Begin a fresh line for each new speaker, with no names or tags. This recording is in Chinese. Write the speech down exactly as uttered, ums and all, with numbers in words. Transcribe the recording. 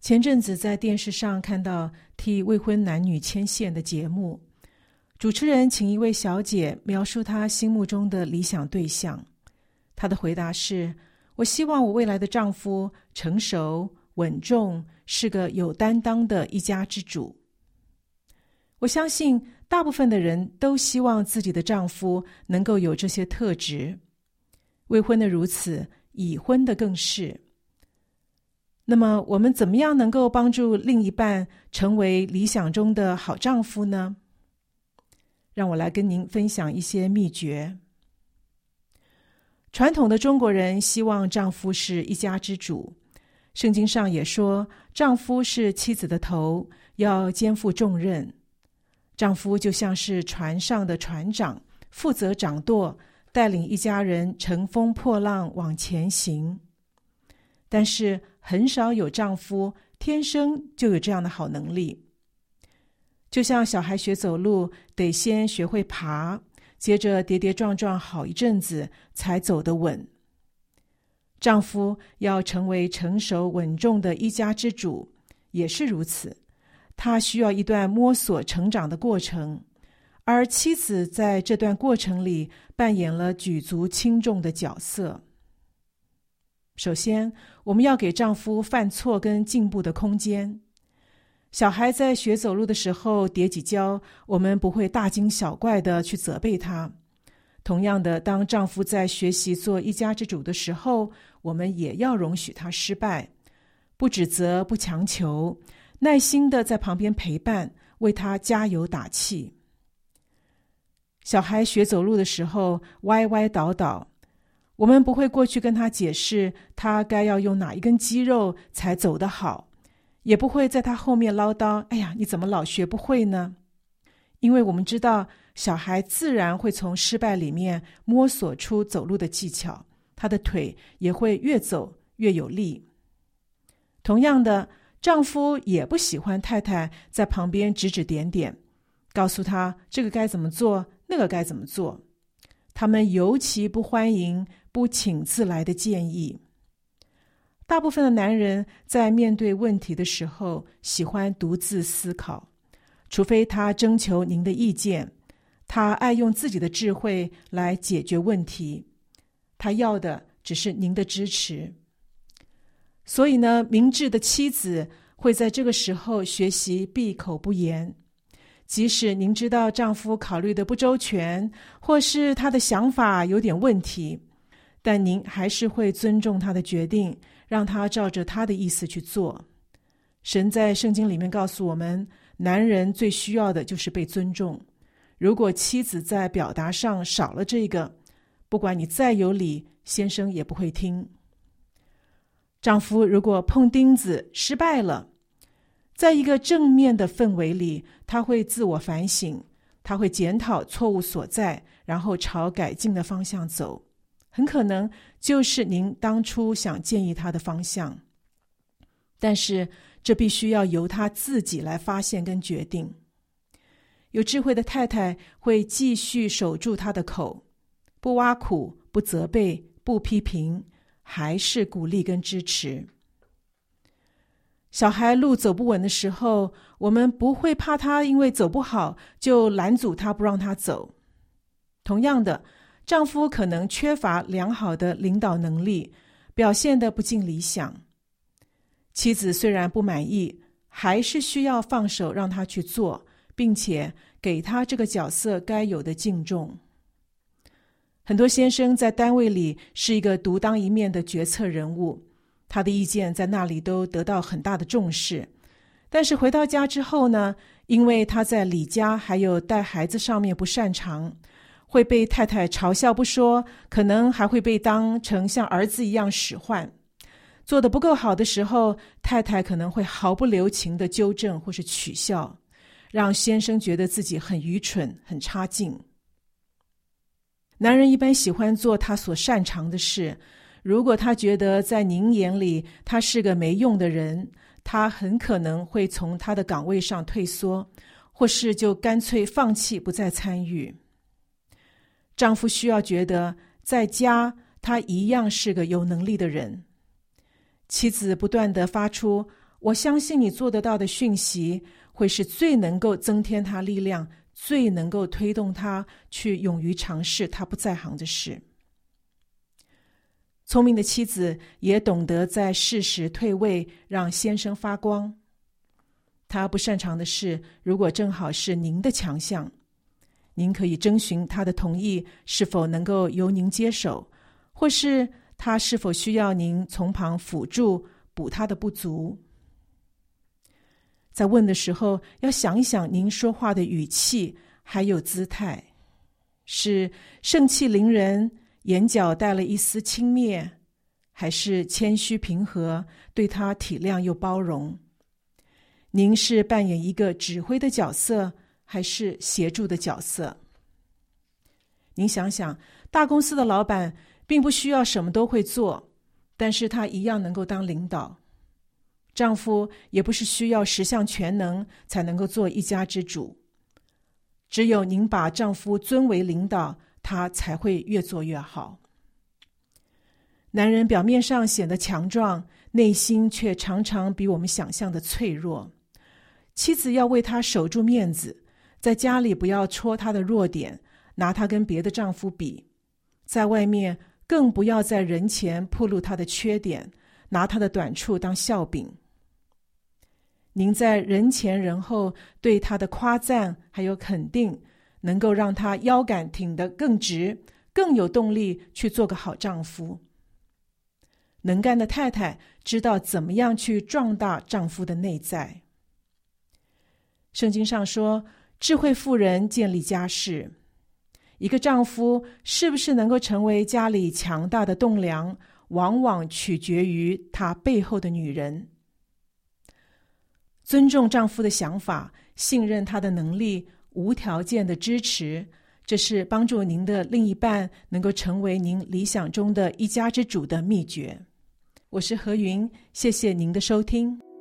前阵子在电视上看到替未婚男女牵线的节目，主持人请一位小姐描述她心目中的理想对象。她的回答是：我希望我未来的丈夫成熟、稳重，是个有担当的一家之主。我相信大部分的人都希望自己的丈夫能够有这些特质，未婚的如此，已婚的更是。那么我们怎么样能够帮助另一半成为理想中的好丈夫呢？让我来跟您分享一些秘诀。传统的中国人希望丈夫是一家之主，圣经上也说，丈夫是妻子的头，要肩负重任。丈夫就像是船上的船长，负责掌舵，带领一家人乘风破浪往前行。但是很少有丈夫天生就有这样的好能力。就像小孩学走路，得先学会爬，接着跌跌撞撞好一阵子才走得稳。丈夫要成为成熟稳重的一家之主，也是如此。他需要一段摸索成长的过程，而妻子在这段过程里扮演了举足轻重的角色。首先，我们要给丈夫犯错跟进步的空间。小孩在学走路的时候跌几跤，我们不会大惊小怪地去责备他。同样的，当丈夫在学习做一家之主的时候，我们也要容许他失败，不指责，不强求，耐心地在旁边陪伴，为他加油打气。小孩学走路的时候歪歪倒倒，我们不会过去跟他解释他该要用哪一根肌肉才走得好，也不会在他后面唠叨，哎呀，你怎么老学不会呢？因为我们知道小孩自然会从失败里面摸索出走路的技巧，他的腿也会越走越有力。同样的，丈夫也不喜欢太太在旁边指指点点，告诉他这个该怎么做，那个该怎么做。他们尤其不欢迎不请自来的建议。大部分的男人在面对问题的时候喜欢独自思考，除非他征求您的意见，他爱用自己的智慧来解决问题，他要的只是您的支持。所以呢，明智的妻子会在这个时候学习闭口不言。即使您知道丈夫考虑的不周全，或是他的想法有点问题，但您还是会尊重他的决定，让他照着他的意思去做。神在圣经里面告诉我们，男人最需要的就是被尊重。如果妻子在表达上少了这个，不管你再有理，先生也不会听。丈夫如果碰钉子失败了，在一个正面的氛围里，他会自我反省，他会检讨错误所在，然后朝改进的方向走，很可能就是您当初想建议他的方向。但是这必须要由他自己来发现跟决定。有智慧的太太会继续守住他的口，不挖苦，不责备，不批评，还是鼓励跟支持。小孩路走不稳的时候，我们不会怕他因为走不好就拦阻他不让他走。同样的，丈夫可能缺乏良好的领导能力，表现得不尽理想。妻子虽然不满意，还是需要放手让他去做，并且给他这个角色该有的敬重。很多先生在单位里是一个独当一面的决策人物，他的意见在那里都得到很大的重视。但是回到家之后呢，因为他在理家还有带孩子上面不擅长，会被太太嘲笑不说，可能还会被当成像儿子一样使唤。做得不够好的时候，太太可能会毫不留情地纠正或是取笑，让先生觉得自己很愚蠢，很差劲。男人一般喜欢做他所擅长的事，如果他觉得在您眼里他是个没用的人，他很可能会从他的岗位上退缩，或是就干脆放弃不再参与。丈夫需要觉得在家他一样是个有能力的人。妻子不断地发出我相信你做得到的讯息会是最能够增添他力量，最能够推动他去勇于尝试他不在行的事。聪明的妻子也懂得在适时退位，让先生发光。他不擅长的事，如果正好是您的强项，您可以征询他的同意，是否能够由您接手，或是他是否需要您从旁辅助补他的不足。在问的时候，要想一想您说话的语气还有姿态，是盛气凌人，眼角带了一丝轻蔑，还是谦虚平和，对他体谅又包容？您是扮演一个指挥的角色，还是协助的角色？您想想，大公司的老板并不需要什么都会做，但是他一样能够当领导。丈夫也不是需要十项全能才能够做一家之主，只有您把丈夫尊为领导，他才会越做越好。男人表面上显得强壮，内心却常常比我们想象的脆弱。妻子要为他守住面子，在家里不要戳他的弱点，拿他跟别的丈夫比，在外面更不要在人前暴露他的缺点，拿他的短处当笑柄。您在人前人后对他的夸赞还有肯定，能够让他腰杆挺得更直，更有动力去做个好丈夫。能干的太太知道怎么样去壮大丈夫的内在。圣经上说，智慧妇人建立家室。一个丈夫是不是能够成为家里强大的栋梁，往往取决于他背后的女人。尊重丈夫的想法，信任他的能力，无条件的支持，这是帮助您的另一半能够成为您理想中的一家之主的秘诀。我是何云，谢谢您的收听。